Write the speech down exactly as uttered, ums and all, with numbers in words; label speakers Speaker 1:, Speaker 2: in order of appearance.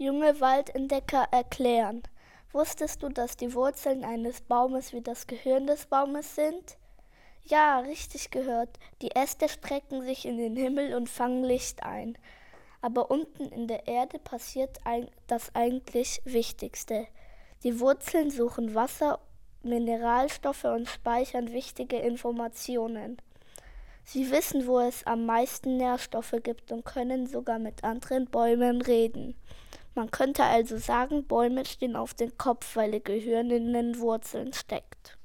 Speaker 1: Junge Waldentdecker erklären. Wusstest du, dass die Wurzeln eines Baumes wie das Gehirn des Baumes sind? Ja, richtig gehört. Die Äste strecken sich in den Himmel und fangen Licht ein. Aber unten in der Erde passiert das eigentlich Wichtigste. Die Wurzeln suchen Wasser, Mineralstoffe und speichern wichtige Informationen. Sie wissen, wo es am meisten Nährstoffe gibt und können sogar mit anderen Bäumen reden. Man könnte also sagen, Bäume stehen auf dem Kopf, weil ihr Gehirn in den Wurzeln steckt.